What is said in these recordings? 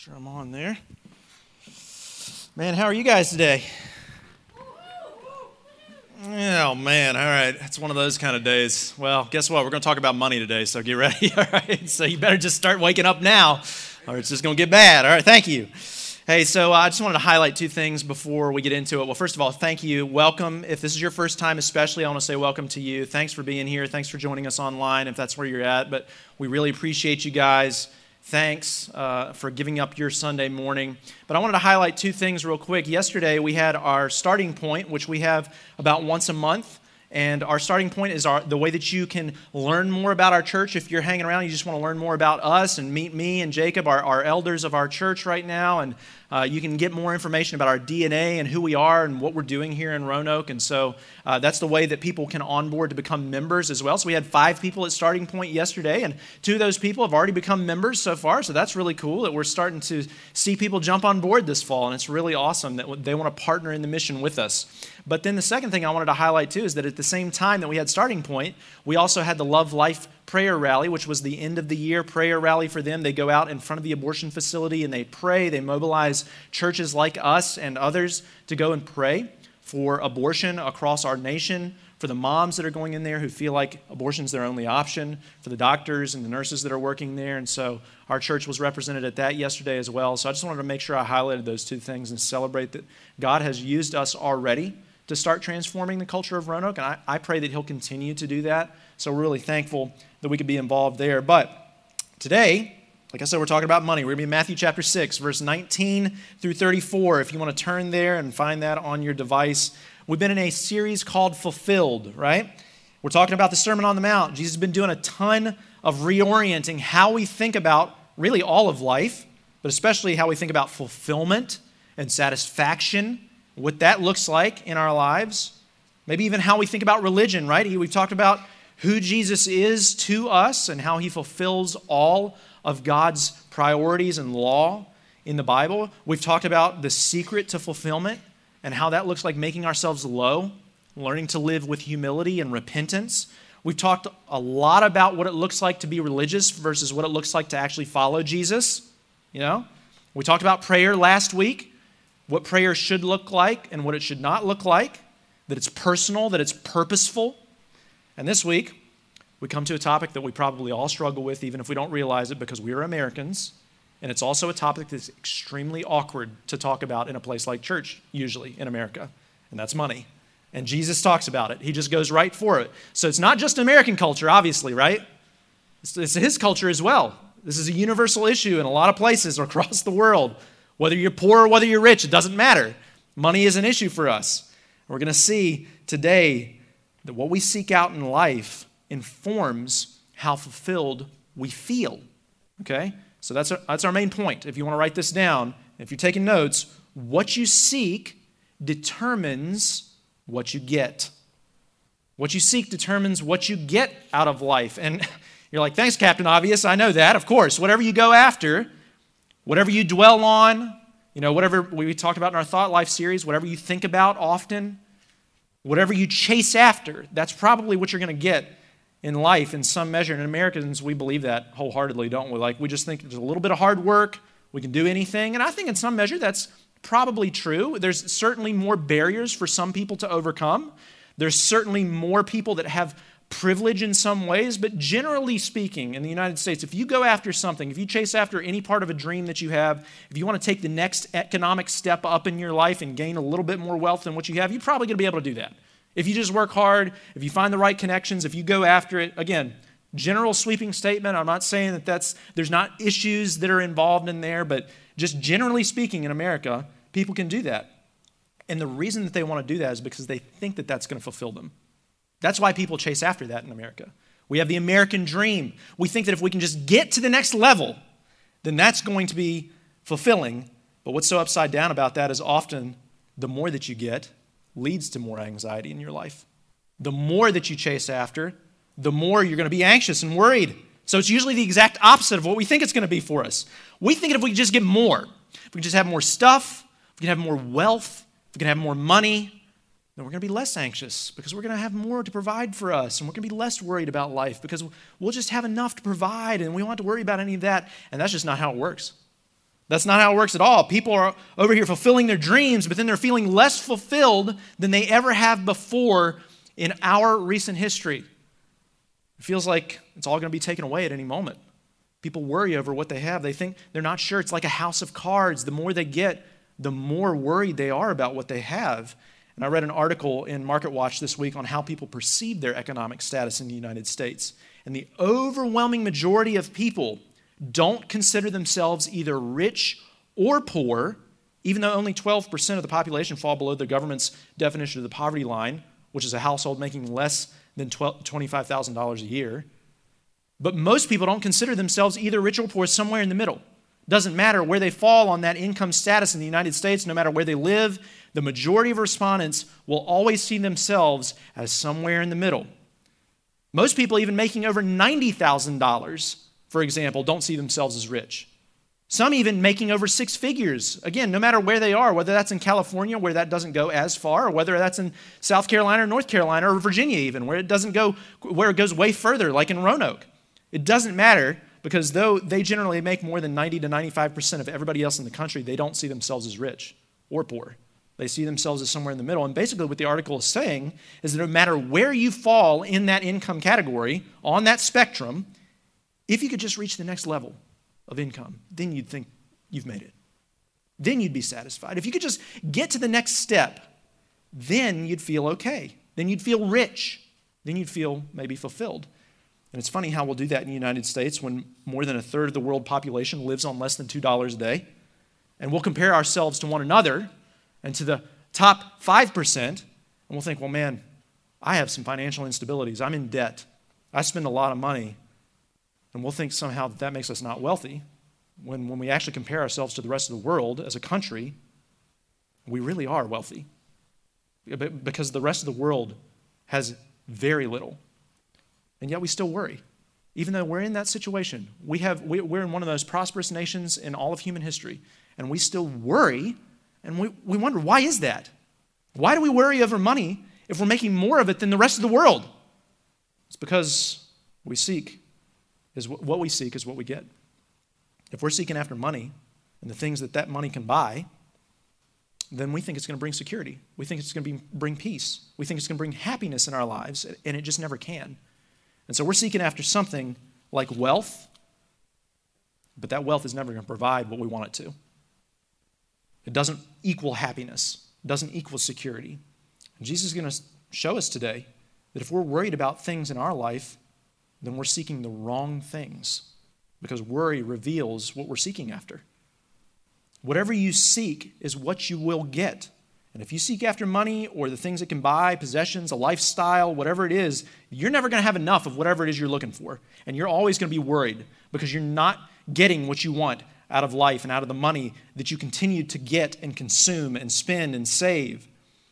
Sure, I'm on there. Man, how are you guys today? Oh, man, all right. It's one of those kind of days. Well, guess what? We're going to talk about money today, so get ready, all right? So you better just start waking up now, or it's just going to get bad. All right, thank you. Hey, so I just wanted to highlight two things before we get into it. Well, first of all, thank you. Welcome. If this is your first time especially, I want to say welcome to you. Thanks for being here. Thanks for joining us online if that's where you're at. But we really appreciate you guys. Thanks for giving up your Sunday morning. But I wanted to highlight two things real quick. Yesterday, we had our starting point, which we have about once a month. And our starting point is the way that you can learn more about our church. If you're hanging around, you just want to learn more about us and meet me and Jacob, our elders of our church right now. And you can get more information about our DNA and who we are and what we're doing here in Roanoke. And so that's the way that people can onboard to become members as well. So we had 5 people at starting point yesterday, and 2 of those people have already become members so far. So that's really cool that we're starting to see people jump on board this fall. And it's really awesome that they want to partner in the mission with us. But then the second thing I wanted to highlight too is that at the same time that we had starting point, we also had the Love Life prayer rally, which was the end of the year prayer rally for them. They go out in front of the abortion facility and they pray. They mobilize churches like us and others to go and pray for abortion across our nation, for the moms that are going in there who feel like abortion's their only option, for the doctors and the nurses that are working there. And so our church was represented at that yesterday as well. So I just wanted to make sure I highlighted those 2 things and celebrate that God has used us already to start transforming the culture of Roanoke, and I pray that He'll continue to do that. So we're really thankful that we could be involved there. But today, like I said, we're talking about money. We're going to be in Matthew chapter 6, verse 19 through 34. If you want to turn there and find that on your device. We've been in a series called Fulfilled, right? We're talking about the Sermon on the Mount. Jesus has been doing a ton of reorienting how we think about really all of life, but especially how we think about fulfillment and satisfaction, what that looks like in our lives, maybe even how we think about religion, right? We've talked about who Jesus is to us and how He fulfills all of God's priorities and law in the Bible. We've talked about the secret to fulfillment and how that looks like making ourselves low, learning to live with humility and repentance. We've talked a lot about what it looks like to be religious versus what it looks like to actually follow Jesus. You know, we talked about prayer last week, what prayer should look like and what it should not look like, that it's personal, that it's purposeful. And this week, we come to a topic that we probably all struggle with, even if we don't realize it, because we are Americans. And it's also a topic that's extremely awkward to talk about in a place like church, usually in America, and that's money. And Jesus talks about it. He just goes right for it. So it's not just American culture, obviously, right? It's His culture as well. This is a universal issue in a lot of places across the world. Whether you're poor or whether you're rich, it doesn't matter. Money is an issue for us. We're going to see today that what we seek out in life informs how fulfilled we feel. Okay? So that's our main point. If you want to write this down, if you're taking notes, what you seek determines what you get. What you seek determines what you get out of life. And you're like, thanks, Captain Obvious. I know that, of course. Whatever you go after, whatever you dwell on, whatever we talked about in our Thought Life series, whatever you think about often, whatever you chase after, that's probably what you're going to get in life in some measure. And Americans, we believe that wholeheartedly, don't we? Like, we just think there's a little bit of hard work, we can do anything. And I think in some measure that's probably true. There's certainly more barriers for some people to overcome. There's certainly more people that have privilege in some ways, but generally speaking, in the United States, if you go after something, if you chase after any part of a dream that you have, if you want to take the next economic step up in your life and gain a little bit more wealth than what you have, you're probably going to be able to do that. If you just work hard, if you find the right connections, if you go after it, again, general sweeping statement, I'm not saying that there's not issues that are involved in there, but just generally speaking in America, people can do that. And the reason that they want to do that is because they think that that's going to fulfill them. That's why people chase after that in America. We have the American dream. We think that if we can just get to the next level, then that's going to be fulfilling. But what's so upside down about that is often the more that you get leads to more anxiety in your life. The more that you chase after, the more you're going to be anxious and worried. So it's usually the exact opposite of what we think it's going to be for us. We think if we can just get more, if we can just have more stuff, if we can have more wealth, if we can have more money, then we're going to be less anxious because we're going to have more to provide for us, and we're going to be less worried about life because we'll just have enough to provide and we won't have to worry about any of that. And that's just not how it works. That's not how it works at all. People are over here fulfilling their dreams, but then they're feeling less fulfilled than they ever have before in our recent history. It feels like it's all going to be taken away at any moment. People worry over what they have. They think they're not sure. It's like a house of cards. The more they get, the more worried they are about what they have. And I read an article in MarketWatch this week on how people perceive their economic status in the United States. And the overwhelming majority of people don't consider themselves either rich or poor, even though only 12% of the population fall below the government's definition of the poverty line, which is a household making less than $25,000 a year. But most people don't consider themselves either rich or poor, somewhere in the middle. Doesn't matter where they fall on that income status in the United States, no matter where they live, the majority of respondents will always see themselves as somewhere in the middle. Most people, even making over $90,000, for example, don't see themselves as rich. Some even making over six figures. Again, no matter where they are, whether that's in California, where that doesn't go as far, or whether that's in South Carolina or North Carolina or Virginia even, where it goes way further, like in Roanoke. It doesn't matter, because though they generally make more than 90 to 95% of everybody else in the country, they don't see themselves as rich or poor. They see themselves as somewhere in the middle. And basically what the article is saying is that no matter where you fall in that income category, on that spectrum, if you could just reach the next level of income, then you'd think you've made it. Then you'd be satisfied. If you could just get to the next step, then you'd feel okay. Then you'd feel rich. Then you'd feel maybe fulfilled. And it's funny how we'll do that in the United States when more than a third of the world population lives on less than $2 a day. And we'll compare ourselves to one another and to the top 5%, and we'll think, well, man, I have some financial instabilities. I'm in debt. I spend a lot of money. And we'll think somehow that makes us not wealthy, when we actually compare ourselves to the rest of the world as a country, we really are wealthy. Because the rest of the world has very little. And yet we still worry. Even though we're in that situation, we're in one of those prosperous nations in all of human history, and we still worry, and we wonder, why is that? Why do we worry over money if we're making more of it than the rest of the world? It's because what we seek is what we get. If we're seeking after money and the things that money can buy, then we think it's going to bring security. We think it's going to bring peace. We think it's going to bring happiness in our lives, and it just never can. And so we're seeking after something like wealth, but that wealth is never going to provide what we want it to. It doesn't equal happiness. It doesn't equal security. And Jesus is going to show us today that if we're worried about things in our life, then we're seeking the wrong things, because worry reveals what we're seeking after. Whatever you seek is what you will get. And if you seek after money or the things it can buy, possessions, a lifestyle, whatever it is, you're never going to have enough of whatever it is you're looking for. And you're always going to be worried because you're not getting what you want out of life and out of the money that you continue to get and consume and spend and save.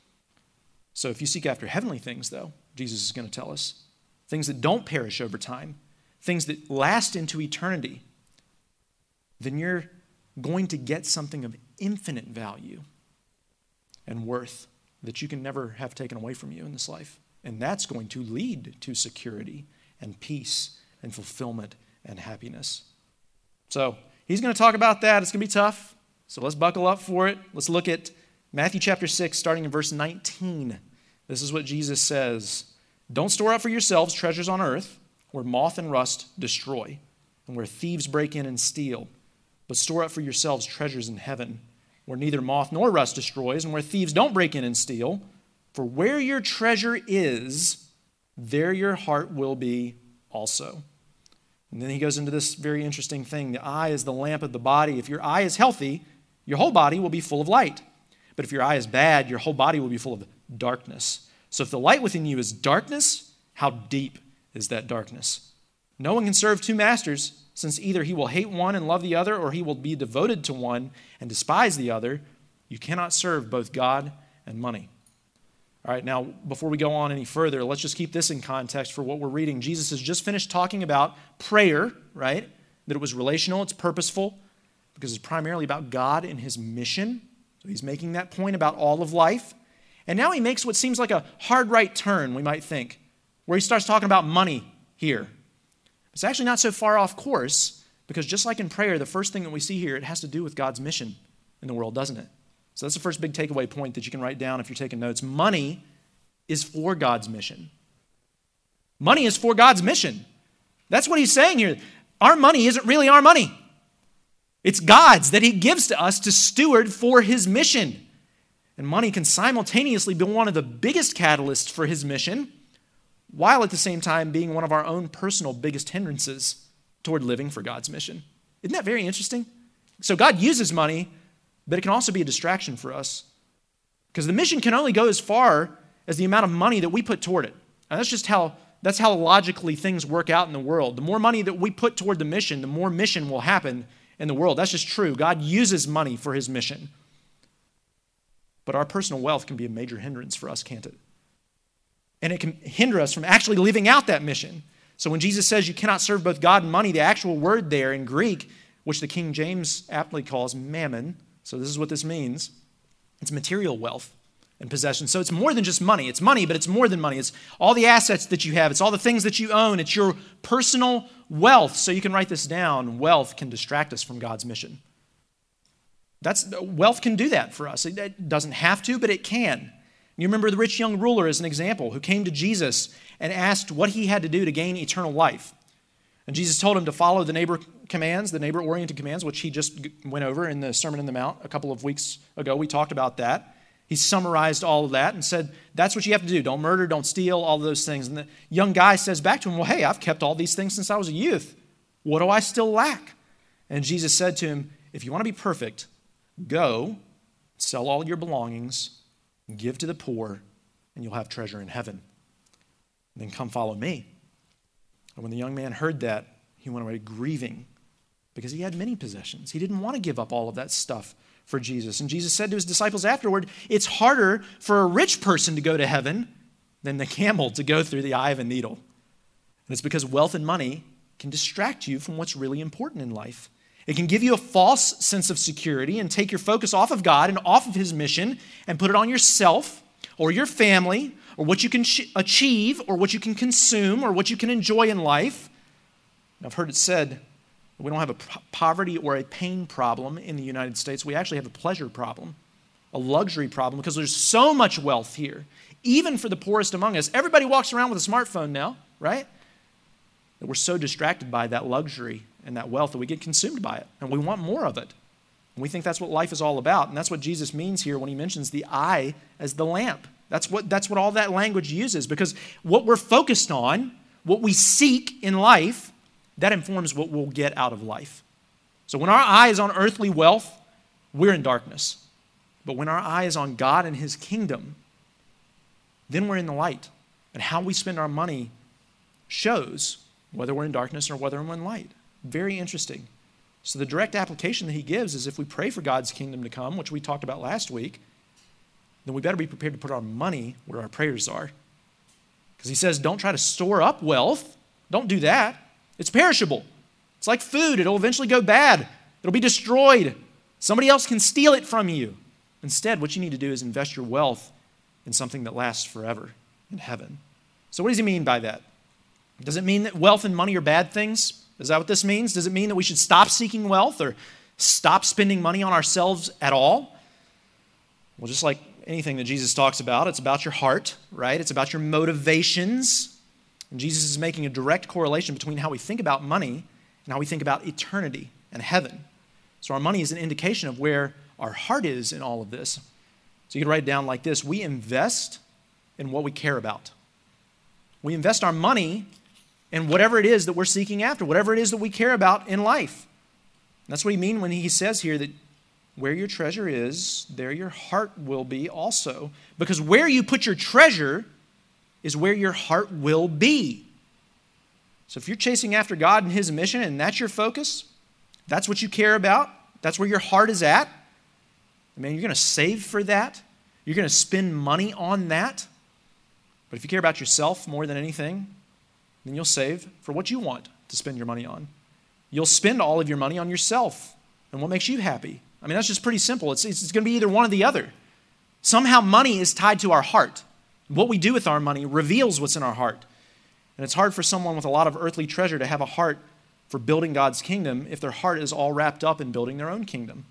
So if you seek after heavenly things, though, Jesus is going to tell us, things that don't perish over time, things that last into eternity, then you're going to get something of infinite value and worth that you can never have taken away from you in this life. And that's going to lead to security and peace and fulfillment and happiness. So he's going to talk about that. It's going to be tough. So let's buckle up for it. Let's look at Matthew chapter 6, starting in verse 19. This is what Jesus says. Don't store up for yourselves treasures on earth, where moth and rust destroy, and where thieves break in and steal. But store up for yourselves treasures in heaven, where neither moth nor rust destroys, and where thieves don't break in and steal. For where your treasure is, there your heart will be also. And then he goes into this very interesting thing. The eye is the lamp of the body. If your eye is healthy, your whole body will be full of light. But if your eye is bad, your whole body will be full of darkness. So if the light within you is darkness, how deep is that darkness? No one can serve two masters, since either he will hate one and love the other, or he will be devoted to one and despise the other. You cannot serve both God and money. All right, now, before we go on any further, let's just keep this in context for what we're reading. Jesus has just finished talking about prayer, right? That it was relational, it's purposeful, because it's primarily about God and his mission. So he's making that point about all of life. And now he makes what seems like a hard right turn, we might think, where he starts talking about money here. It's actually not so far off course, Because just like in prayer, the first thing that we see here, it has to do with God's mission in the world, doesn't it? So that's the first big takeaway point that you can write down if you're taking notes. Money is for God's mission. Money is for God's mission. That's what he's saying here. Our money isn't really our money. It's God's that he gives to us to steward for his mission. And money can simultaneously be one of the biggest catalysts for his mission, while at the same time being one of our own personal biggest hindrances toward living for God's mission. Isn't that very interesting? So God uses money, but it can also be a distraction for us. Because the mission can only go as far as the amount of money that we put toward it. And that's how logically things work out in the world. The more money that we put toward the mission, the more mission will happen in the world. That's just true. God uses money for his mission. But our personal wealth can be a major hindrance for us, can't it? And it can hinder us from actually living out that mission. So when Jesus says you cannot serve both God and money, the actual word there in Greek, which the King James aptly calls mammon, so this is what this means, it's material wealth and possession. So it's more than just money. It's money, but it's more than money. It's all the assets that you have. It's all the things that you own. It's your personal wealth. So you can write this down. Wealth can distract us from God's mission. Wealth can do that for us. It doesn't have to, but it can. You remember the rich young ruler as an example who came to Jesus and asked what he had to do to gain eternal life. And Jesus told him to follow the neighbor-oriented commands, which he just went over in the Sermon on the Mount a couple of weeks ago. We talked about that. He summarized all of that and said, that's what you have to do. Don't murder, don't steal, all of those things. And the young guy says back to him, well, hey, I've kept all these things since I was a youth. What do I still lack? And Jesus said to him, if you want to be perfect, go, sell all your belongings, give to the poor, and you'll have treasure in heaven. And then come follow me. And when the young man heard that, he went away grieving because he had many possessions. He didn't want to give up all of that stuff for Jesus. And Jesus said to his disciples afterward, it's harder for a rich person to go to heaven than the camel to go through the eye of a needle. And it's because wealth and money can distract you from what's really important in life. It can give you a false sense of security and take your focus off of God and off of his mission and put it on yourself or your family or what you can achieve or what you can consume or what you can enjoy in life. And I've heard it said that we don't have a poverty or a pain problem in the United States. We actually have a pleasure problem, a luxury problem, because there's so much wealth here, even for the poorest among us. Everybody walks around with a smartphone now, right? That we're so distracted by that luxury and that wealth that we get consumed by it, and we want more of it. And we think that's what life is all about, and that's what Jesus means here when he mentions the eye as the lamp. That's what all that language uses, because what we're focused on, what we seek in life, that informs what we'll get out of life. So when our eye is on earthly wealth, we're in darkness. But when our eye is on God and his kingdom, then we're in the light. And how we spend our money shows whether we're in darkness or whether we're in light. Very interesting. So the direct application that he gives is if we pray for God's kingdom to come, which we talked about last week, then we better be prepared to put our money where our prayers are. Because he says, don't try to store up wealth. Don't do that. It's perishable. It's like food. It'll eventually go bad. It'll be destroyed. Somebody else can steal it from you. Instead, what you need to do is invest your wealth in something that lasts forever in heaven. So what does he mean by that? Does it mean that wealth and money are bad things? Is that what this means? Does it mean that we should stop seeking wealth or stop spending money on ourselves at all? Well, just like anything that Jesus talks about, it's about your heart, right? It's about your motivations. And Jesus is making a direct correlation between how we think about money and how we think about eternity and heaven. So our money is an indication of where our heart is in all of this. So you can write it down like this. We invest in what we care about. We invest our money in whatever it is that we're seeking after, whatever it is that we care about in life. And that's what he means when he says here that where your treasure is, there your heart will be also. Because where you put your treasure is where your heart will be. So if you're chasing after God and his mission and that's your focus, that's what you care about, that's where your heart is at, man, you're going to save for that. You're going to spend money on that. But if you care about yourself more than anything, then you'll save for what you want to spend your money on. You'll spend all of your money on yourself and what makes you happy. I mean, that's just pretty simple. It's going to be either one or the other. Somehow money is tied to our heart. What we do with our money reveals what's in our heart. And it's hard for someone with a lot of earthly treasure to have a heart for building God's kingdom if their heart is all wrapped up in building their own kingdom.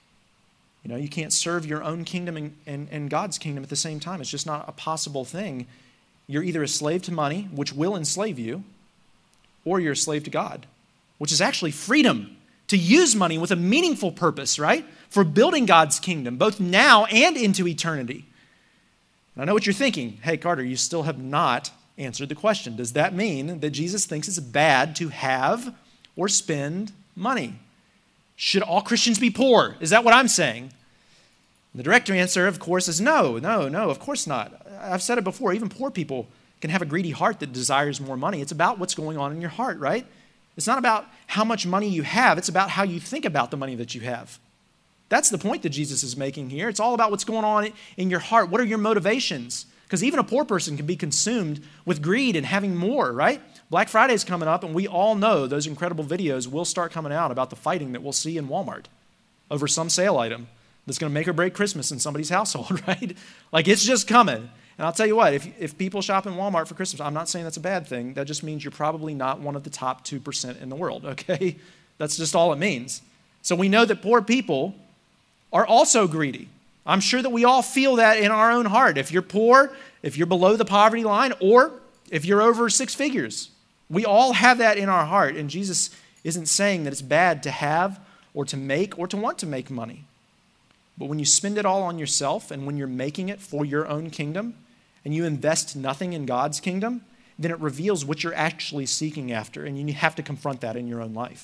You can't serve your own kingdom and God's kingdom at the same time. It's just not a possible thing. You're either a slave to money, which will enslave you, or you're a slave to God, which is actually freedom to use money with a meaningful purpose, right? For building God's kingdom, both now and into eternity. And I know what you're thinking. Hey, Carter, you still have not answered the question. Does that mean that Jesus thinks it's bad to have or spend money? Should all Christians be poor? Is that what I'm saying? The direct answer, of course, is no, of course not. I've said it before, even poor people can have a greedy heart that desires more money. It's about what's going on in your heart, right? It's not about how much money you have. It's about how you think about the money that you have. That's the point that Jesus is making here. It's all about what's going on in your heart. What are your motivations? Because even a poor person can be consumed with greed and having more, right? Black Friday is coming up, and we all know those incredible videos will start coming out about the fighting that we'll see in Walmart over some sale item that's going to make or break Christmas in somebody's household, right? Like, it's just coming. And I'll tell you what, if people shop in Walmart for Christmas, I'm not saying that's a bad thing. That just means you're probably not one of the top 2% in the world, okay? That's just all it means. So we know that poor people are also greedy. I'm sure that we all feel that in our own heart. If you're poor, if you're below the poverty line, or if you're over 6 figures, we all have that in our heart. And Jesus isn't saying that it's bad to have or to make or to want to make money. But when you spend it all on yourself and when you're making it for your own kingdom and you invest nothing in God's kingdom, then it reveals what you're actually seeking after, and you have to confront that in your own life.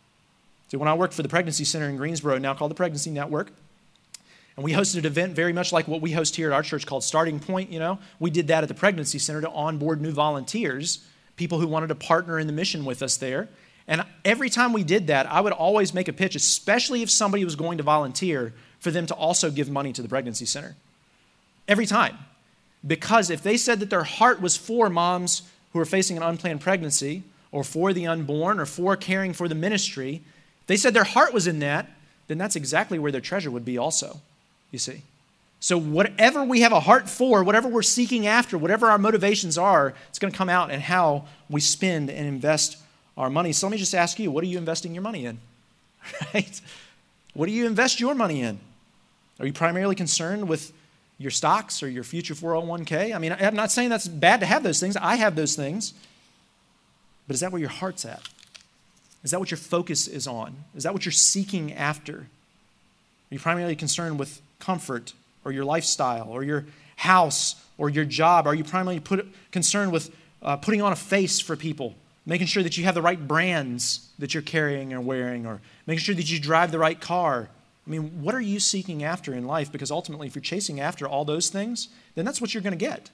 So when I worked for the Pregnancy Center in Greensboro, now called the Pregnancy Network, and we hosted an event very much like what we host here at our church called Starting Point, we did that at the Pregnancy Center to onboard new volunteers, people who wanted to partner in the mission with us there. And every time we did that, I would always make a pitch, especially if somebody was going to volunteer, for them to also give money to the Pregnancy Center. Every time. Because if they said that their heart was for moms who are facing an unplanned pregnancy, or for the unborn, or for caring for the ministry, if they said their heart was in that, then that's exactly where their treasure would be also, you see. So whatever we have a heart for, whatever we're seeking after, whatever our motivations are, it's going to come out in how we spend and invest our money. So let me just ask you, what are you investing your money in? Right? What do you invest your money in? Are you primarily concerned with your stocks or your future 401k? I mean, I'm not saying that's bad to have those things. I have those things. But is that where your heart's at? Is that what your focus is on? Is that what you're seeking after? Are you primarily concerned with comfort or your lifestyle or your house or your job? Are you primarily concerned with putting on a face for people, making sure that you have the right brands that you're carrying or wearing, or making sure that you drive the right car? I mean, what are you seeking after in life? Because ultimately, if you're chasing after all those things, then that's what you're going to get.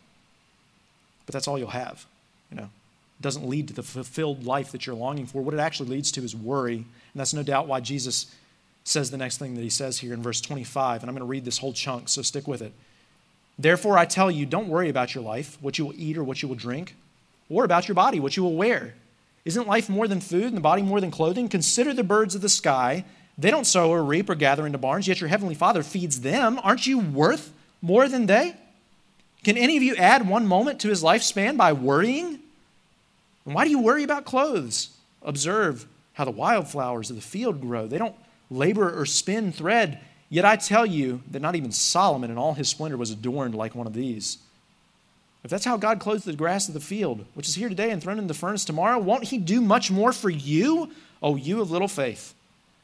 But that's all you'll have, It doesn't lead to the fulfilled life that you're longing for. What it actually leads to is worry. And that's no doubt why Jesus says the next thing that he says here in verse 25. And I'm going to read this whole chunk, so stick with it. Therefore, I tell you, don't worry about your life, what you will eat or what you will drink, or about your body, what you will wear. Isn't life more than food and the body more than clothing? Consider the birds of the sky. They don't sow or reap or gather into barns, yet your heavenly Father feeds them. Aren't you worth more than they? Can any of you add 1 moment to his lifespan by worrying? And why do you worry about clothes? Observe how the wildflowers of the field grow. They don't labor or spin thread. Yet I tell you that not even Solomon in all his splendor was adorned like one of these. If that's how God clothes the grass of the field, which is here today and thrown in the furnace tomorrow, won't he do much more for you? Oh, you of little faith.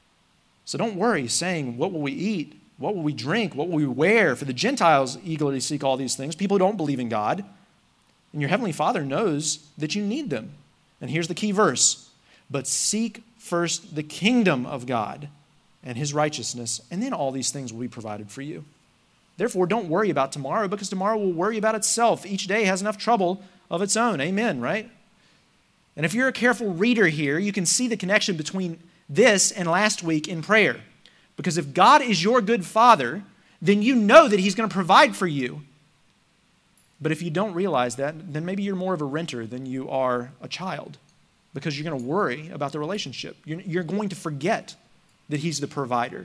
So don't worry, saying, what will we eat? What will we drink? What will we wear? For the Gentiles eagerly seek all these things, people who don't believe in God. And your heavenly Father knows that you need them. And here's the key verse. But seek first the kingdom of God and his righteousness, and then all these things will be provided for you. Therefore, don't worry about tomorrow, because tomorrow will worry about itself. Each day has enough trouble of its own. Amen, right? And if you're a careful reader here, you can see the connection between this and last week in prayer. Because if God is your good Father, then you know that he's going to provide for you. But if you don't realize that, then maybe you're more of a renter than you are a child, because you're going to worry about the relationship. You're going to forget that he's the provider.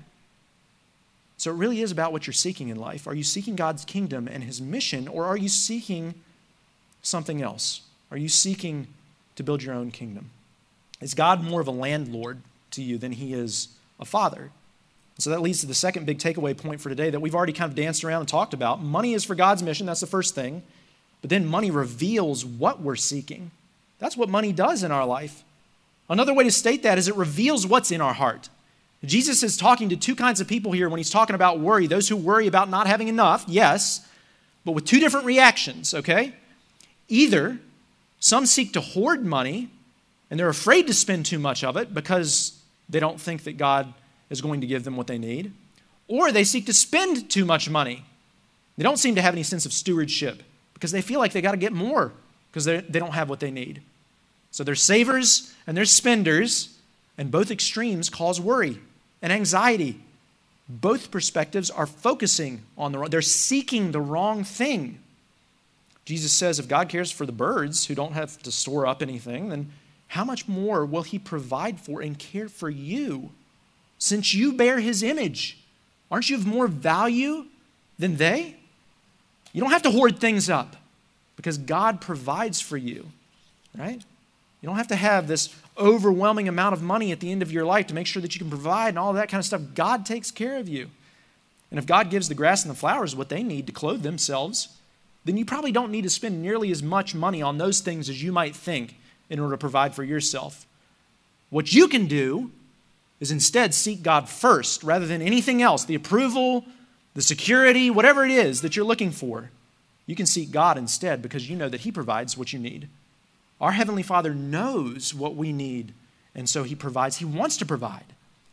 So it really is about what you're seeking in life. Are you seeking God's kingdom and his mission, or are you seeking something else? Are you seeking to build your own kingdom? Is God more of a landlord to you than he is a father? So that leads to the second big takeaway point for today that we've already kind of danced around and talked about. Money is for God's mission. That's the first thing. But then money reveals what we're seeking. That's what money does in our life. Another way to state that is it reveals what's in our heart. Jesus is talking to two kinds of people here when he's talking about worry. Those who worry about not having enough, yes, but with two different reactions, okay? Either some seek to hoard money and they're afraid to spend too much of it because they don't think that God is going to give them what they need, or they seek to spend too much money. They don't seem to have any sense of stewardship because they feel like they got to get more because they don't have what they need. So they're savers and they're spenders, and both extremes cause worry and anxiety. Both perspectives are focusing on they're seeking the wrong thing. Jesus says if God cares for the birds who don't have to store up anything, then how much more will he provide for and care for you? Since you bear his image, aren't you of more value than they? You don't have to hoard things up because God provides for you, right? You don't have to have this overwhelming amount of money at the end of your life to make sure that you can provide and all that kind of stuff. God takes care of you. And if God gives the grass and the flowers what they need to clothe themselves, then you probably don't need to spend nearly as much money on those things as you might think in order to provide for yourself. What you can do is instead seek God first rather than anything else, the approval, the security, whatever it is that you're looking for. You can seek God instead because you know that he provides what you need. Our Heavenly Father knows what we need, and so he provides. He wants to provide.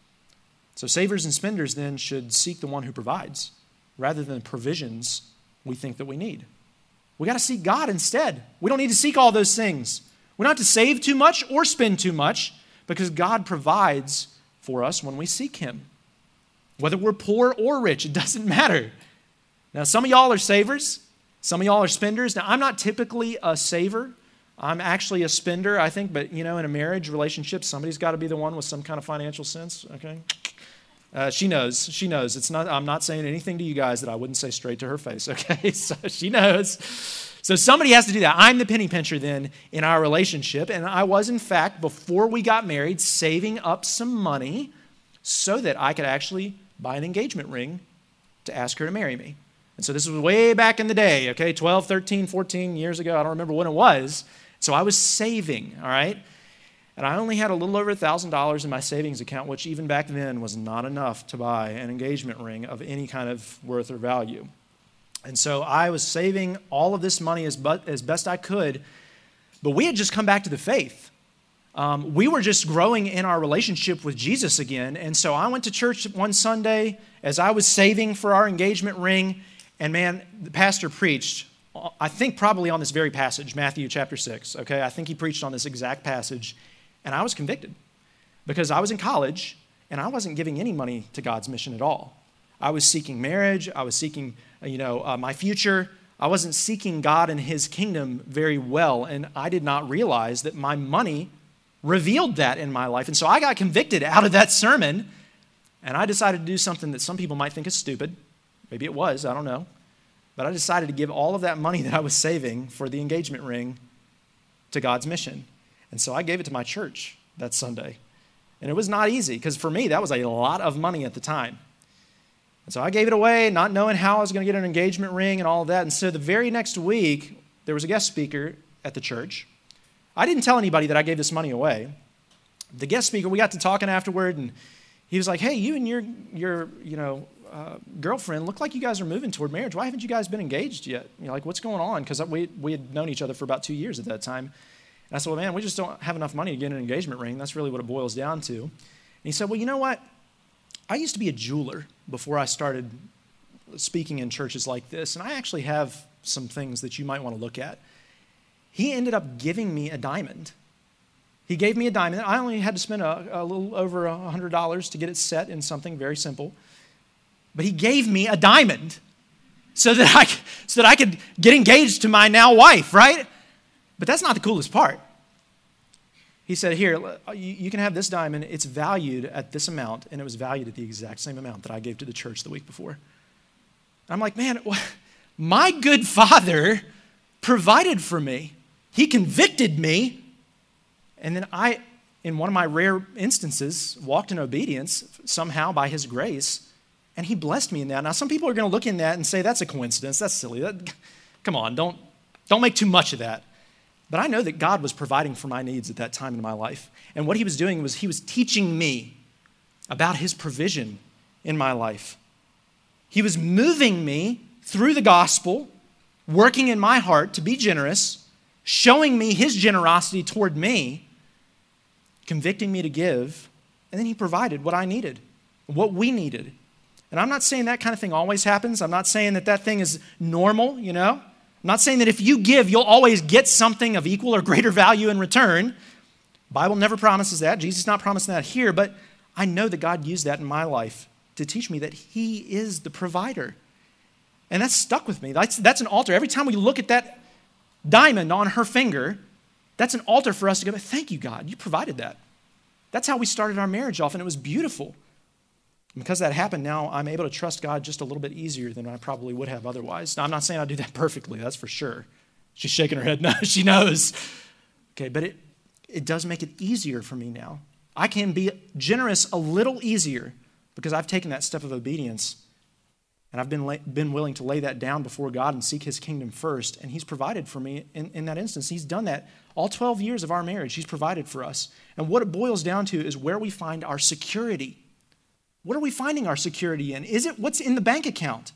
So savers and spenders then should seek the one who provides rather than provisions we think that we need. We got to seek God instead. We don't need to seek all those things. We don't have to save too much or spend too much because God provides for us when we seek him. Whether we're poor or rich, it doesn't matter. Now, some of y'all are savers. Some of y'all are spenders. Now, I'm not typically a saver. I'm actually a spender, I think, but in a marriage relationship, somebody's got to be the one with some kind of financial sense, okay? She knows. I'm not saying anything to you guys that I wouldn't say straight to her face, okay? So she knows. So somebody has to do that. I'm the penny pincher then in our relationship, and I was, in fact, before we got married, saving up some money so that I could actually buy an engagement ring to ask her to marry me. And so this was way back in the day, okay, 12, 13, 14 years ago. I don't remember when it was. So I was saving, all right? And I only had a little over $1,000 in my savings account, which even back then was not enough to buy an engagement ring of any kind of worth or value. And so I was saving all of this money as best I could, but we had just come back to the faith. We were just growing in our relationship with Jesus again. And so I went to church one Sunday as I was saving for our engagement ring. And man, the pastor preached, I think probably on this very passage, Matthew chapter 6. Okay, I think he preached on this exact passage. And I was convicted because I was in college and I wasn't giving any money to God's mission at all. I was seeking marriage. I was seeking, my future. I wasn't seeking God and his kingdom very well. And I did not realize that my money revealed that in my life. And so I got convicted out of that sermon. And I decided to do something that some people might think is stupid. Maybe it was, I don't know. But I decided to give all of that money that I was saving for the engagement ring to God's mission. And so I gave it to my church that Sunday. And it was not easy because for me, that was a lot of money at the time. And so I gave it away, not knowing how I was going to get an engagement ring and all of that. And so the very next week, there was a guest speaker at the church. I didn't tell anybody that I gave this money away. The guest speaker, we got to talking afterward, and he was like, hey, you and your girlfriend look like you guys are moving toward marriage. Why haven't you guys been engaged yet? What's going on? Because we had known each other for about 2 years at that time. And I said, well, man, we just don't have enough money to get an engagement ring. That's really what it boils down to. And he said, well, you know what? I used to be a jeweler before I started speaking in churches like this, and I actually have some things that you might want to look at. He ended up giving me a diamond. He gave me a diamond. I only had to spend a little over $100 to get it set in something very simple. But he gave me a diamond so that I could get engaged to my now wife, right? But that's not the coolest part. He said, here, you can have this diamond. It's valued at this amount, and it was valued at the exact same amount that I gave to the church the week before. I'm like, man, my good Father provided for me. He convicted me, and then I in one of my rare instances, walked in obedience somehow by his grace, and he blessed me in that. Now, some people are going to look in that and say, that's a coincidence. That's silly. Come on, don't make too much of that. But I know that God was providing for my needs at that time in my life. And what he was doing was he was teaching me about his provision in my life. He was moving me through the gospel, working in my heart to be generous, showing me his generosity toward me, convicting me to give, and then he provided what I needed, what we needed. And I'm not saying that kind of thing always happens. I'm not saying that thing is normal, I'm not saying that if you give, you'll always get something of equal or greater value in return. The Bible never promises that. Jesus not promising that here, but I know that God used that in my life to teach me that he is the provider. And that's stuck with me. That's an altar. Every time we look at that diamond on her finger, that's an altar for us to go, thank you, God, you provided that. That's how we started our marriage off, and it was beautiful. And because that happened, now I'm able to trust God just a little bit easier than I probably would have otherwise. Now, I'm not saying I do that perfectly, that's for sure. She's shaking her head. No, she knows. Okay, but it does make it easier for me now. I can be generous a little easier because I've taken that step of obedience, and I've been willing to lay that down before God and seek his kingdom first, and he's provided for me in that instance. He's done that all 12 years of our marriage. He's provided for us. And what it boils down to is where we find our security. What are we finding our security in? Is it what's in the bank account?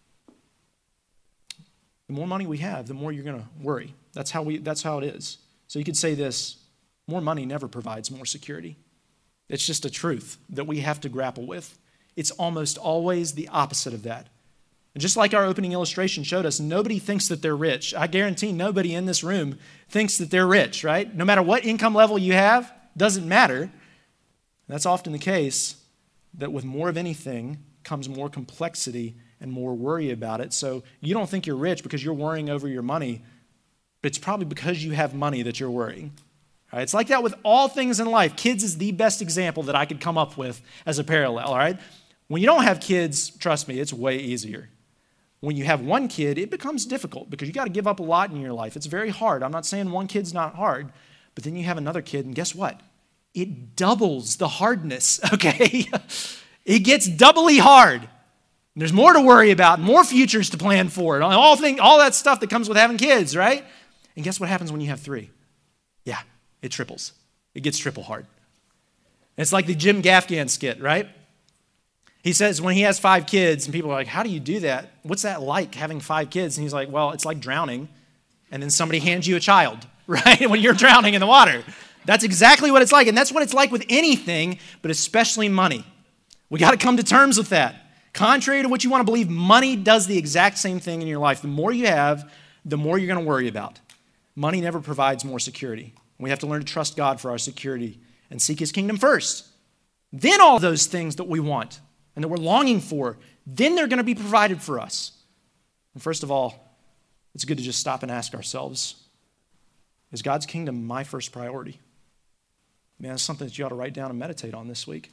The more money we have, the more you're going to worry. That's how it is. So you could say this, more money never provides more security. It's just a truth that we have to grapple with. It's almost always the opposite of that. And just like our opening illustration showed us, nobody thinks that they're rich. I guarantee nobody in this room thinks that they're rich, right? No matter what income level you have, doesn't matter. And that's often the case, that with more of anything comes more complexity and more worry about it. So you don't think you're rich because you're worrying over your money, but it's probably because you have money that you're worrying. All right? It's like that with all things in life. Kids is the best example that I could come up with as a parallel, all right? When you don't have kids, trust me, it's way easier. When you have one kid, it becomes difficult because you got to give up a lot in your life. It's very hard. I'm not saying one kid's not hard, but then you have another kid, and guess what? It doubles the hardness, okay? It gets doubly hard. There's more to worry about, more futures to plan for, all that stuff that comes with having kids, right? And guess what happens when you have 3? Yeah, it triples. It gets triple hard. It's like the Jim Gaffigan skit, right? He says when he has 5 kids, and people are like, how do you do that? What's that like, having 5 kids? And he's like, well, it's like drowning, and then somebody hands you a child, right? When you're drowning in the water. That's exactly what it's like, and that's what it's like with anything, but especially money. We got to come to terms with that. Contrary to what you want to believe, money does the exact same thing in your life. The more you have, the more you're going to worry about. Money never provides more security. We have to learn to trust God for our security and seek his kingdom first. Then all those things that we want and that we're longing for, then they're going to be provided for us. And first of all, it's good to just stop and ask ourselves, is God's kingdom my first priority? Man, it's something that you ought to write down and meditate on this week.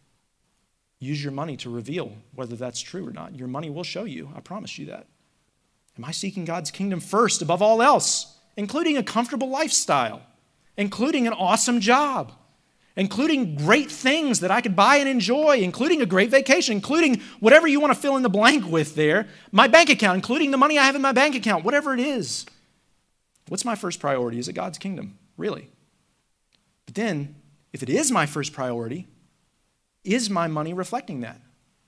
Use your money to reveal whether that's true or not. Your money will show you. I promise you that. Am I seeking God's kingdom first above all else, including a comfortable lifestyle, including an awesome job, including great things that I could buy and enjoy, including a great vacation, including whatever you want to fill in the blank with there, my bank account, including the money I have in my bank account, whatever it is. What's my first priority? Is it God's kingdom? Really? But then, if it is my first priority, is my money reflecting that?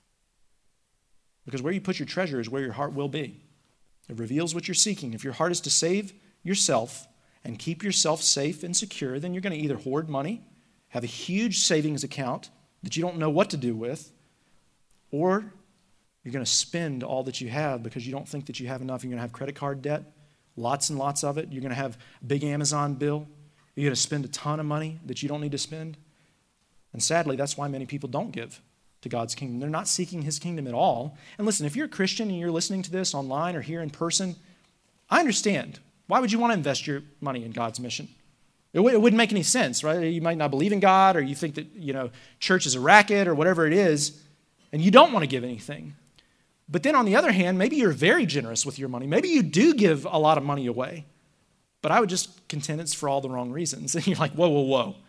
Because where you put your treasure is where your heart will be. It reveals what you're seeking. If your heart is to save yourself and keep yourself safe and secure, then you're going to either hoard money, have a huge savings account that you don't know what to do with, or you're going to spend all that you have because you don't think that you have enough. You're going to have credit card debt, lots and lots of it. You're going to have a big Amazon bill. You're going to spend a ton of money that you don't need to spend. And sadly, that's why many people don't give to God's kingdom. They're not seeking his kingdom at all. And listen, if you're a Christian and you're listening to this online or here in person, I understand. Why would you want to invest your money in God's mission? It wouldn't make any sense, right? You might not believe in God, or you think that, church is a racket or whatever it is, and you don't want to give anything. But then on the other hand, maybe you're very generous with your money. Maybe you do give a lot of money away. But I would just contend it's for all the wrong reasons. And you're like, whoa.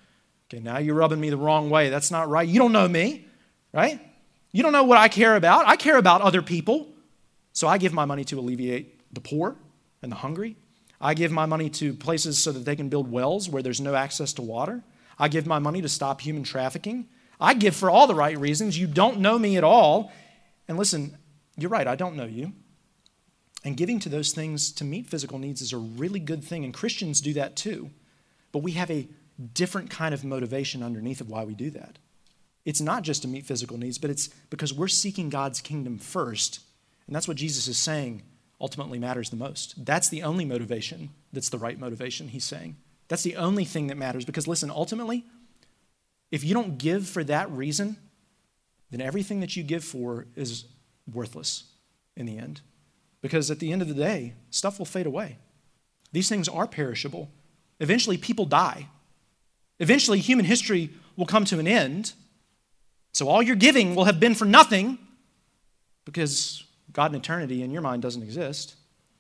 Okay, now you're rubbing me the wrong way. That's not right. You don't know me, right? You don't know what I care about. I care about other people. So I give my money to alleviate the poor and the hungry. I give my money to places so that they can build wells where there's no access to water. I give my money to stop human trafficking. I give for all the right reasons. You don't know me at all. And listen, you're right, I don't know you. And giving to those things to meet physical needs is a really good thing, and Christians do that too. But we have a different kind of motivation underneath of why we do that. It's not just to meet physical needs, but it's because we're seeking God's kingdom first, and that's what Jesus is saying ultimately matters the most. That's the only motivation that's the right motivation, he's saying. That's the only thing that matters, because listen, ultimately, if you don't give for that reason, then everything that you give for is worthless in the end. Because at the end of the day, stuff will fade away. These things are perishable. Eventually, people die. Eventually, human history will come to an end. So all your giving will have been for nothing because God in eternity in your mind doesn't exist.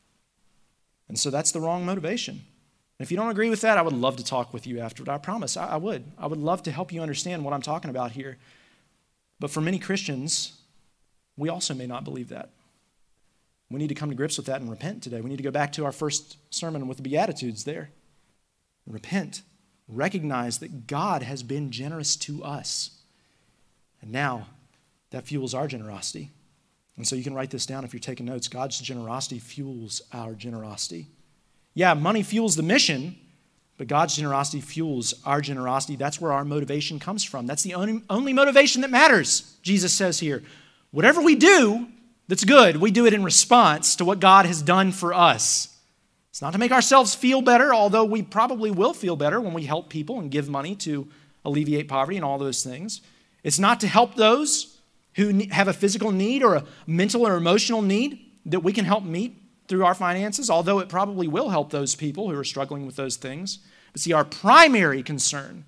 And so that's the wrong motivation. And if you don't agree with that, I would love to talk with you afterward. I promise, I would. I would love to help you understand what I'm talking about here. But for many Christians, we also may not believe that. We need to come to grips with that and repent today. We need to go back to our first sermon with the Beatitudes there. Repent. Recognize that God has been generous to us. And now that fuels our generosity. And so you can write this down if you're taking notes. God's generosity fuels our generosity. Yeah, money fuels the mission, but God's generosity fuels our generosity. That's where our motivation comes from. That's the only motivation that matters, Jesus says here. Whatever we do that's good, we do it in response to what God has done for us. It's not to make ourselves feel better, although we probably will feel better when we help people and give money to alleviate poverty and all those things. It's not to help those who have a physical need or a mental or emotional need that we can help meet through our finances, although it probably will help those people who are struggling with those things. But see, our primary concern,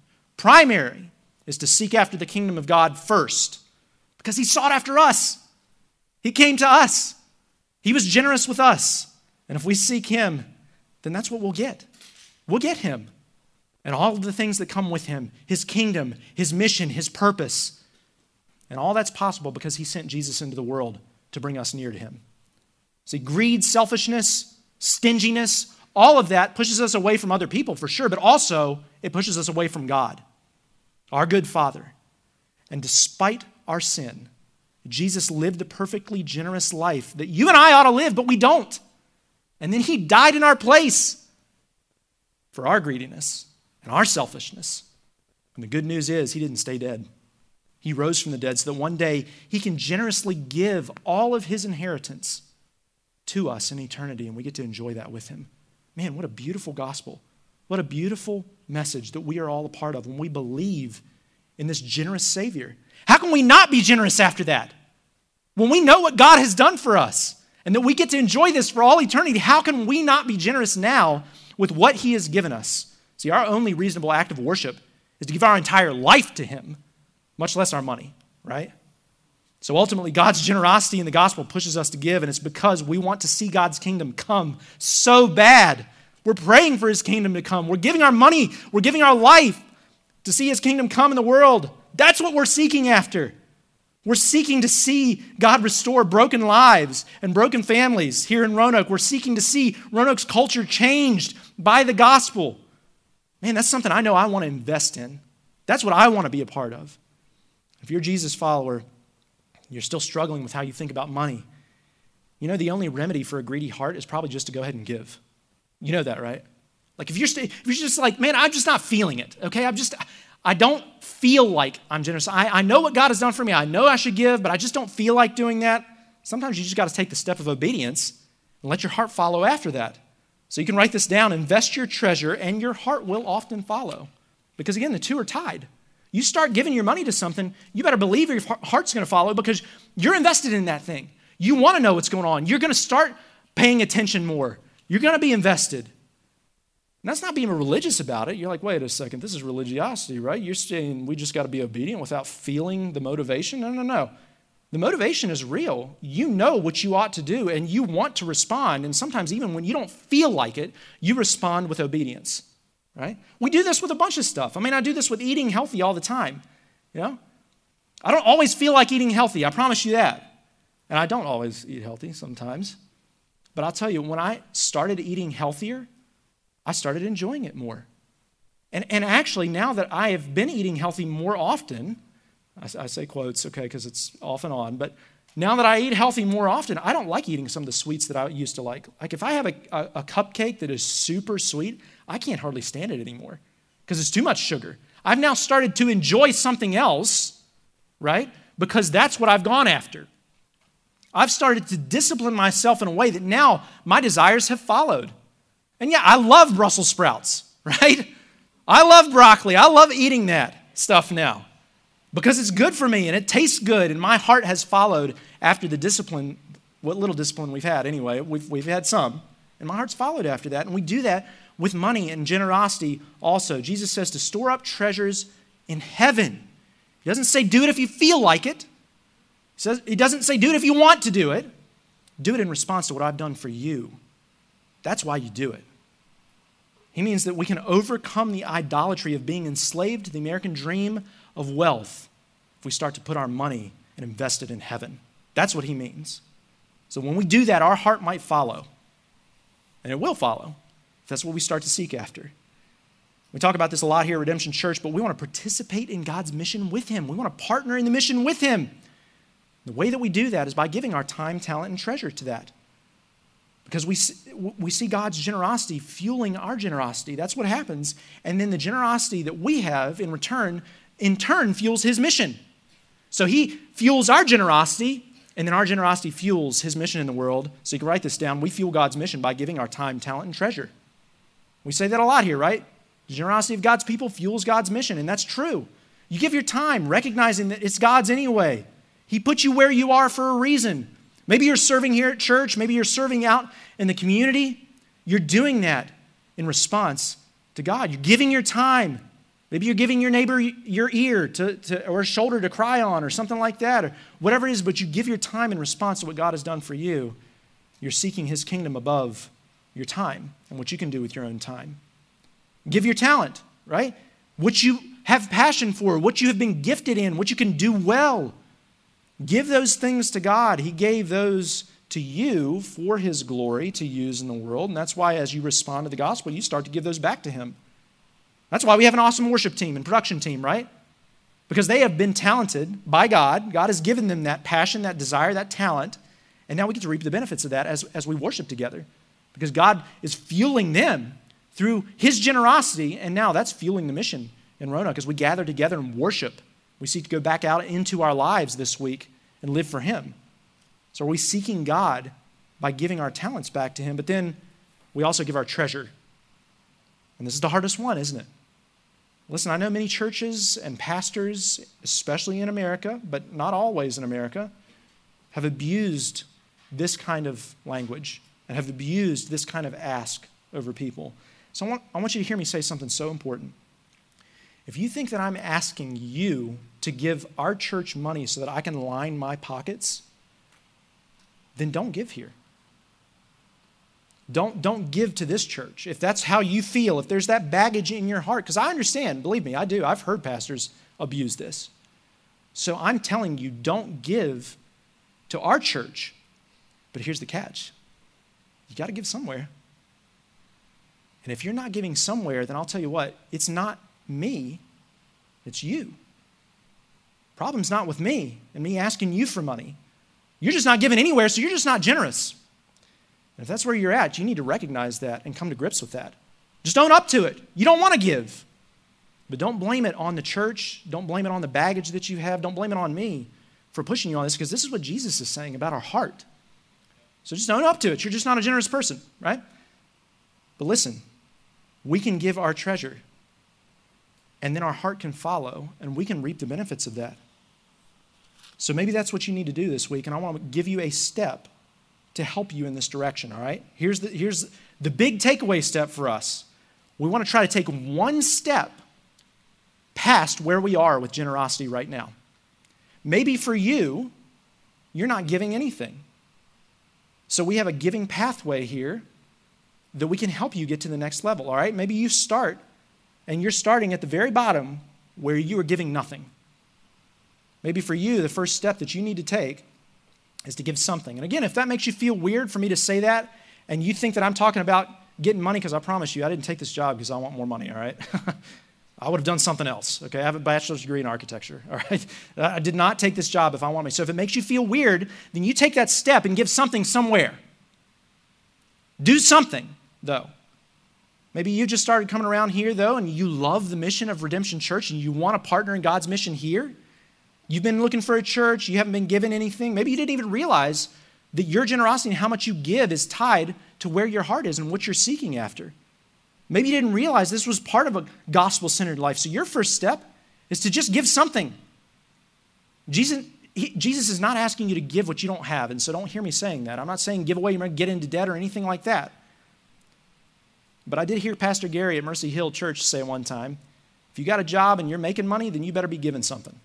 is to seek after the kingdom of God first, because he sought after us. He came to us. He was generous with us. And if we seek him, then that's what we'll get. We'll get him and all of the things that come with him, his kingdom, his mission, his purpose. And all that's possible because he sent Jesus into the world to bring us near to him. See, greed, selfishness, stinginess, all of that pushes us away from other people for sure, but also it pushes us away from God, our good Father. And despite our sin, Jesus lived a perfectly generous life that you and I ought to live, but we don't. And then he died in our place for our greediness and our selfishness. And the good news is he didn't stay dead. He rose from the dead so that one day he can generously give all of his inheritance to us in eternity, and we get to enjoy that with him. Man, what a beautiful gospel. What a beautiful message that we are all a part of when we believe in this generous Savior. How can we not be generous after that? When we know what God has done for us and that we get to enjoy this for all eternity, how can we not be generous now with what he has given us? See, our only reasonable act of worship is to give our entire life to him, much less our money, right? So ultimately, God's generosity in the gospel pushes us to give, and it's because we want to see God's kingdom come so bad. We're praying for his kingdom to come. We're giving our money, we're giving our life to see his kingdom come in the world. That's what we're seeking after. We're seeking to see God restore broken lives and broken families here in Roanoke. We're seeking to see Roanoke's culture changed by the gospel. Man, that's something I know I want to invest in. That's what I want to be a part of. If you're a Jesus follower, you're still struggling with how you think about money. You know, the only remedy for a greedy heart is probably just to go ahead and give. You know that, right? Like if you're just like, man, I'm just not feeling it, okay? I don't feel like I'm generous. I know what God has done for me. I know I should give, but I just don't feel like doing that. Sometimes you just got to take the step of obedience and let your heart follow after that. So you can write this down, invest your treasure, and your heart will often follow. Because again, the two are tied. You start giving your money to something, you better believe your heart's going to follow because you're invested in that thing. You want to know what's going on. You're going to start paying attention more. You're going to be invested. And that's not being religious about it. You're like, wait a second, this is religiosity, right? You're saying we just got to be obedient without feeling the motivation? No. The motivation is real. You know what you ought to do, and you want to respond. And sometimes even when you don't feel like it, you respond with obedience, right? We do this with a bunch of stuff. I mean, I do this with eating healthy all the time, you know? I don't always feel like eating healthy, I promise you that. And I don't always eat healthy sometimes. But I'll tell you, when I started eating healthier, I started enjoying it more. And actually, now that I have been eating healthy more often, I say quotes, okay, because it's off and on, but now that I eat healthy more often, I don't like eating some of the sweets that I used to like. Like if I have a cupcake that is super sweet, I can't hardly stand it anymore because it's too much sugar. I've now started to enjoy something else, right? Because that's what I've gone after. I've started to discipline myself in a way that now my desires have followed. And yeah, I love Brussels sprouts, right? I love broccoli. I love eating that stuff now because it's good for me and it tastes good and my heart has followed after the discipline, what little discipline we've had anyway. We've had some, and my heart's followed after that. And we do that with money and generosity also. Jesus says to store up treasures in heaven. He doesn't say do it if you feel like it. He doesn't say do it if you want to do it. Do it in response to what I've done for you. That's why you do it. He means that we can overcome the idolatry of being enslaved to the American dream of wealth if we start to put our money and invest it in heaven. That's what he means. So when we do that, our heart might follow. And it will follow if that's what we start to seek after. We talk about this a lot here at Redemption Church, but we want to participate in God's mission with him. We want to partner in the mission with him. The way that we do that is by giving our time, talent, and treasure to that. Because we see God's generosity fueling our generosity. That's what happens. And then the generosity that we have in turn fuels his mission. So he fuels our generosity, and then our generosity fuels his mission in the world. So you can write this down. We fuel God's mission by giving our time, talent, and treasure. We say that a lot here, right? The generosity of God's people fuels God's mission, and that's true. You give your time, recognizing that it's God's anyway. He put you where you are for a reason. Maybe you're serving here at church. Maybe you're serving out in the community. You're doing that in response to God. You're giving your time. Maybe you're giving your neighbor your ear or a shoulder to cry on or something like that, or whatever it is, but you give your time in response to what God has done for you. You're seeking his kingdom above your time and what you can do with your own time. Give your talent, right? What you have passion for, what you have been gifted in, what you can do well. Give those things to God. He gave those to you for his glory to use in the world. And that's why as you respond to the gospel, you start to give those back to him. That's why we have an awesome worship team and production team, right? Because they have been talented by God. God has given them that passion, that desire, that talent. And now we get to reap the benefits of that as we worship together. Because God is fueling them through his generosity. And now that's fueling the mission in Roanoke as we gather together and worship. We seek to go back out into our lives this week and live for him. So are we seeking God by giving our talents back to him? But then we also give our treasure. And this is the hardest one, isn't it? Listen, I know many churches and pastors, especially in America, but not always in America, have abused this kind of language and have abused this kind of ask over people. So I want you to hear me say something so important. If you think that I'm asking you to give our church money so that I can line my pockets, then don't give here. Don't give to this church. If that's how you feel, if there's that baggage in your heart, because I understand, believe me, I do. I've heard pastors abuse this. So I'm telling you, don't give to our church. But here's the catch. You got to give somewhere. And if you're not giving somewhere, then I'll tell you what, it's not me, it's you. Problem's not with me and me asking you for money. You're just not giving anywhere, so you're just not generous. And if that's where you're at, you need to recognize that and come to grips with that. Just own up to it. You don't want to give. But don't blame it on the church. Don't blame it on the baggage that you have. Don't blame it on me for pushing you on this, because this is what Jesus is saying about our heart. So just own up to it. You're just not a generous person, right? But listen, we can give our treasure, and then our heart can follow, and we can reap the benefits of that. So maybe that's what you need to do this week, and I want to give you a step to help you in this direction, all right? Here's the big takeaway step for us. We want to try to take one step past where we are with generosity right now. Maybe for you, you're not giving anything. So we have a giving pathway here that we can help you get to the next level, all right? Maybe you start and you're starting at the very bottom where you are giving nothing. Maybe for you, the first step that you need to take is to give something. And again, if that makes you feel weird for me to say that, and you think that I'm talking about getting money, because I promise you, I didn't take this job because I want more money, all right? I would have done something else, okay? I have a bachelor's degree in architecture, all right? I did not take this job if I want money. So if it makes you feel weird, then you take that step and give something somewhere. Do something, though. Maybe you just started coming around here, though, and you love the mission of Redemption Church, and you want to partner in God's mission here. You've been looking for a church. You haven't been given anything. Maybe you didn't even realize that your generosity and how much you give is tied to where your heart is and what you're seeking after. Maybe you didn't realize this was part of a gospel-centered life. So your first step is to just give something. Jesus is not asking you to give what you don't have, and so don't hear me saying that. I'm not saying give away, you're going to get into debt or anything like that. But I did hear Pastor Gary at Mercy Hill Church say one time, if you got a job and you're making money, then you better be giving something.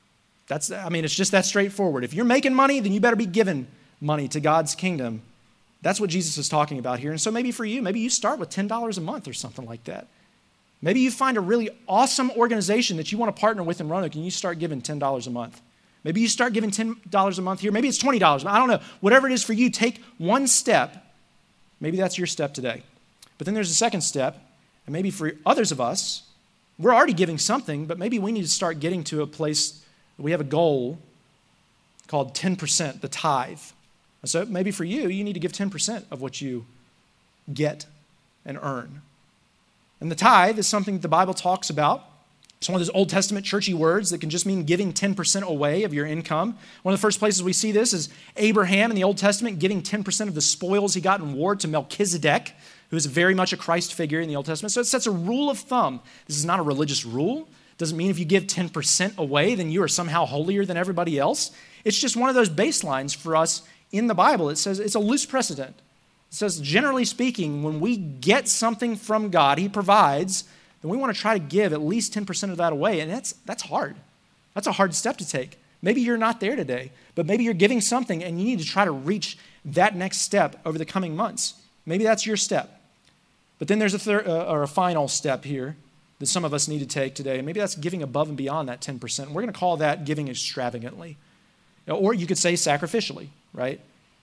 It's just that straightforward. If you're making money, then you better be giving money to God's kingdom. That's what Jesus is talking about here. And so maybe for you, maybe you start with $10 a month or something like that. Maybe you find a really awesome organization that you want to partner with in Roanoke and you start giving $10 a month. Maybe you start giving $10 a month here. Maybe it's $20. I don't know. Whatever it is for you, take one step. Maybe that's your step today. But then there's a second step. And maybe for others of us, we're already giving something, but maybe we need to start getting to a place. We have a goal called 10%, the tithe. So maybe for you, you need to give 10% of what you get and earn. And the tithe is something that the Bible talks about. It's one of those Old Testament churchy words that can just mean giving 10% away of your income. One of the first places we see this is Abraham in the Old Testament giving 10% of the spoils he got in war to Melchizedek, who is very much a Christ figure in the Old Testament. So it sets a rule of thumb. This is not a religious rule. Doesn't mean if you give 10% away, then you are somehow holier than everybody else. It's just one of those baselines for us in the Bible. It says it's a loose precedent. It says, generally speaking, when we get something from God, He provides, then we want to try to give at least 10% of that away. And that's hard. That's a hard step to take. Maybe you're not there today, but maybe you're giving something and you need to try to reach that next step over the coming months. Maybe that's your step. But then there's a third or a final step here that some of us need to take today. And maybe that's giving above and beyond that 10%. And we're going to call that giving extravagantly. Or you could say sacrificially, right?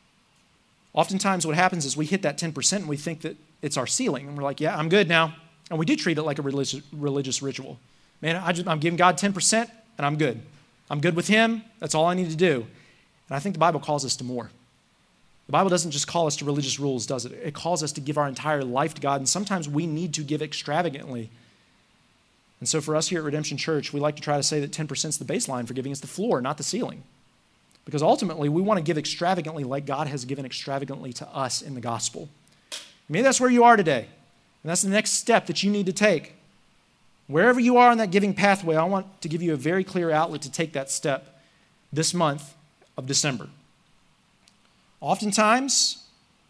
Oftentimes what happens is we hit that 10% and we think that it's our ceiling. And we're like, yeah, I'm good now. And we do treat it like a religious ritual. Man, I'm giving God 10% and I'm good. I'm good with Him. That's all I need to do. And I think the Bible calls us to more. The Bible doesn't just call us to religious rules, does it? It calls us to give our entire life to God. And sometimes we need to give extravagantly. And so for us here at Redemption Church, we like to try to say that 10% is the baseline for giving. It's the floor, not the ceiling. Because ultimately, we want to give extravagantly like God has given extravagantly to us in the gospel. Maybe that's where you are today. And that's the next step that you need to take. Wherever you are on that giving pathway, I want to give you a very clear outlet to take that step this month of December. Oftentimes,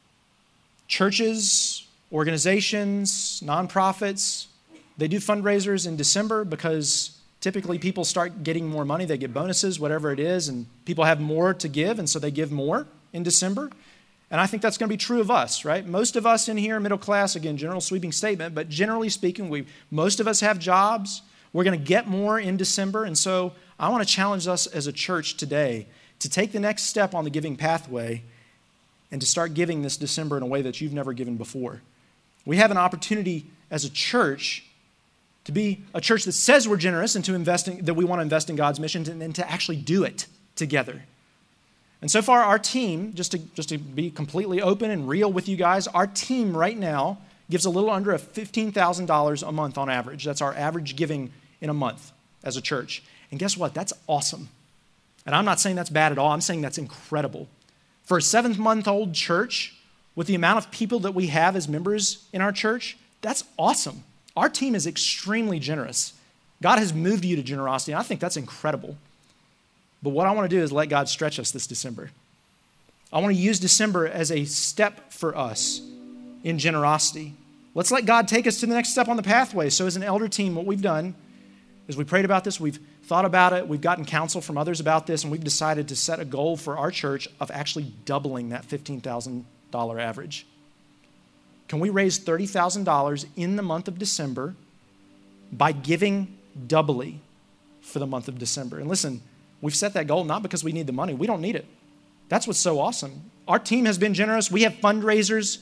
churches, organizations, nonprofits, they do fundraisers in December because typically people start getting more money. They get bonuses, whatever it is, and people have more to give, and so they give more in December. And I think that's going to be true of us, right? Most of us in here are middle class, again, general sweeping statement, but generally speaking, most of us have jobs. We're going to get more in December, and so I want to challenge us as a church today to take the next step on the giving pathway and to start giving this December in a way that you've never given before. We have an opportunity as a church to be a church that says we're generous and that we want to invest in God's mission and to actually do it together. And so far, our team, just to be completely open and real with you guys, our team right now gives a little under $15,000 a month on average. That's our average giving in a month as a church. And guess what? That's awesome. And I'm not saying that's bad at all. I'm saying that's incredible. For a 7-month-old church, with the amount of people that we have as members in our church, that's awesome. Our team is extremely generous. God has moved you to generosity, and I think that's incredible. But what I want to do is let God stretch us this December. I want to use December as a step for us in generosity. Let's let God take us to the next step on the pathway. So as an elder team, what we've done is we prayed about this, we've thought about it, we've gotten counsel from others about this, and we've decided to set a goal for our church of actually doubling that $15,000 average. Can we raise $30,000 in the month of December by giving doubly for the month of December. And listen, we've set that goal not because we need the money. We don't need it. That's what's so awesome. Our team has been generous. We have fundraisers,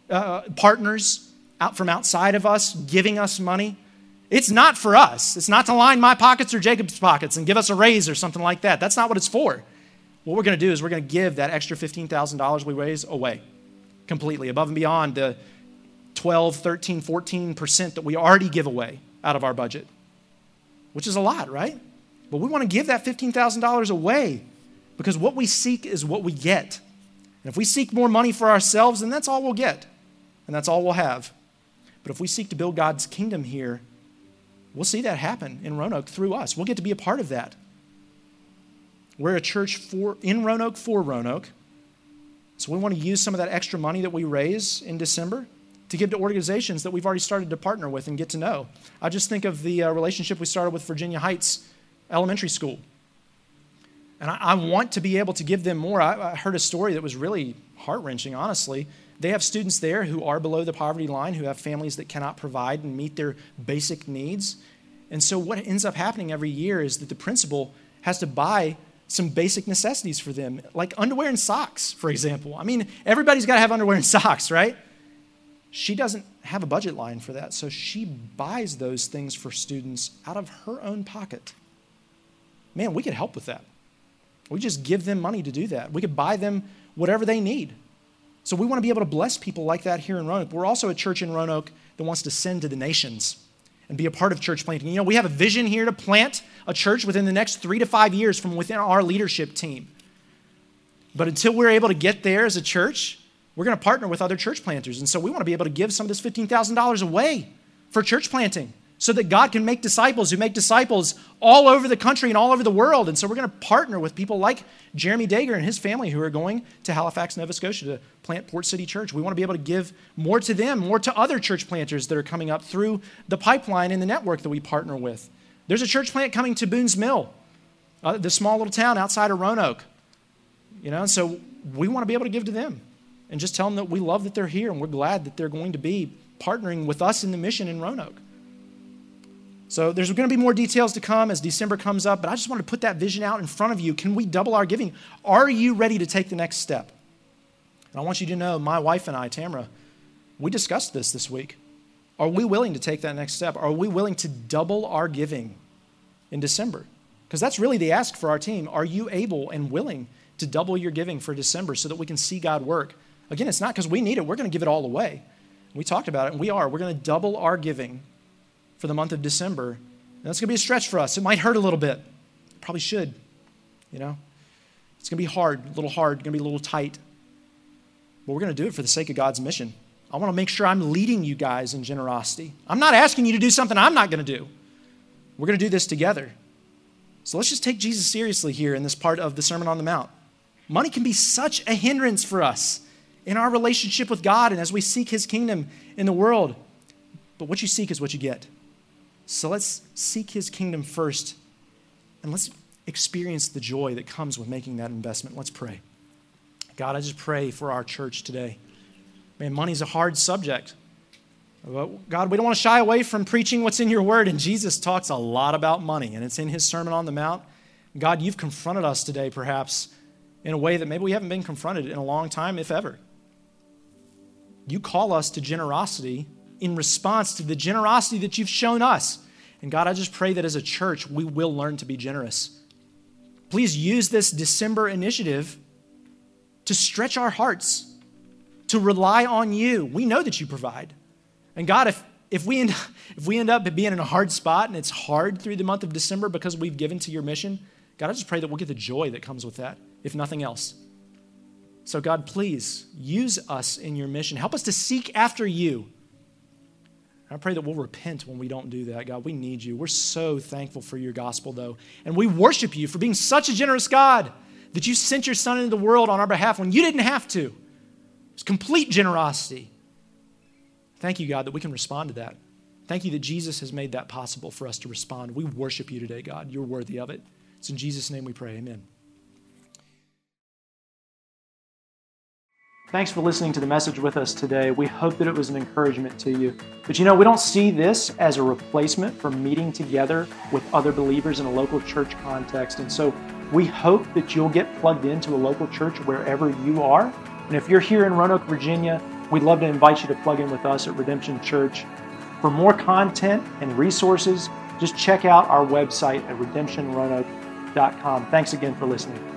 partners out from outside of us giving us money. It's not for us. It's not to line my pockets or Jacob's pockets and give us a raise or something like that. That's not what it's for. What we're going to do is we're going to give that extra $15,000 we raise away completely, above and beyond the 12, 13, 14% that we already give away out of our budget, which is a lot, right? But we want to give that $15,000 away because what we seek is what we get. And if we seek more money for ourselves, then that's all we'll get, and that's all we'll have. But if we seek to build God's kingdom here, we'll see that happen in Roanoke through us. We'll get to be a part of that. We're a church in Roanoke for Roanoke. So we want to use some of that extra money that we raise in December to give to organizations that we've already started to partner with and get to know. I just think of the relationship we started with Virginia Heights Elementary School. And I want to be able to give them more. I heard a story that was really heart-wrenching, honestly. They have students there who are below the poverty line, who have families that cannot provide and meet their basic needs. And so what ends up happening every year is that the principal has to buy some basic necessities for them, like underwear and socks, for example. I mean, everybody's got to have underwear and socks, right? She doesn't have a budget line for that, so she buys those things for students out of her own pocket. Man, we could help with that. We just give them money to do that. We could buy them whatever they need. So we want to be able to bless people like that here in Roanoke. We're also a church in Roanoke that wants to send to the nations and be a part of church planting. You know, we have a vision here to plant a church within the next 3 to 5 years from within our leadership team. But until we're able to get there as a church, we're going to partner with other church planters. And so we want to be able to give some of this $15,000 away for church planting so that God can make disciples who make disciples all over the country and all over the world. And so we're going to partner with people like Jeremy Dager and his family who are going to Halifax, Nova Scotia to plant Port City Church. We want to be able to give more to them, more to other church planters that are coming up through the pipeline and the network that we partner with. There's a church plant coming to Boone's Mill, the small little town outside of Roanoke. You know, so we want to be able to give to them and just tell them that we love that they're here and we're glad that they're going to be partnering with us in the mission in Roanoke. So there's going to be more details to come as December comes up, but I just want to put that vision out in front of you. Can we double our giving? Are you ready to take the next step? And I want you to know, my wife and I, Tamara, we discussed this week. Are we willing to take that next step? Are we willing to double our giving in December? Because that's really the ask for our team. Are you able and willing to double your giving for December so that we can see God work? Again, it's not because we need it. We're going to give it all away. We talked about it, and we are. We're going to double our giving for the month of December. And that's going to be a stretch for us. It might hurt a little bit. It probably should, you know. It's going to be hard, a little hard, going to be a little tight. But we're going to do it for the sake of God's mission. I want to make sure I'm leading you guys in generosity. I'm not asking you to do something I'm not going to do. We're going to do this together. So let's just take Jesus seriously here in this part of the Sermon on the Mount. Money can be such a hindrance for us in our relationship with God and as we seek his kingdom in the world. But what you seek is what you get. So let's seek his kingdom first, and let's experience the joy that comes with making that investment. Let's pray. God, I just pray for our church today. Man, money's a hard subject. God, we don't want to shy away from preaching what's in your word, and Jesus talks a lot about money, and it's in his Sermon on the Mount. God, you've confronted us today, perhaps, in a way that maybe we haven't been confronted in a long time, if ever. You call us to generosity in response to the generosity that you've shown us. And God, I just pray that as a church, we will learn to be generous. Please use this December initiative to stretch our hearts, to rely on you. We know that you provide. And God, if we end up being in a hard spot and it's hard through the month of December because we've given to your mission, God, I just pray that we'll get the joy that comes with that, if nothing else. So God, please use us in your mission. Help us to seek after you. I pray that we'll repent when we don't do that. God, we need you. We're so thankful for your gospel, though. And we worship you for being such a generous God that you sent your son into the world on our behalf when you didn't have to. It's complete generosity. Thank you, God, that we can respond to that. Thank you that Jesus has made that possible for us to respond. We worship you today, God. You're worthy of it. It's in Jesus' name we pray. Amen. Thanks for listening to the message with us today. We hope that it was an encouragement to you. But we don't see this as a replacement for meeting together with other believers in a local church context. And so we hope that you'll get plugged into a local church wherever you are. And if you're here in Roanoke, Virginia, we'd love to invite you to plug in with us at Redemption Church. For more content and resources, just check out our website at redemptionroanoke.com. Thanks again for listening.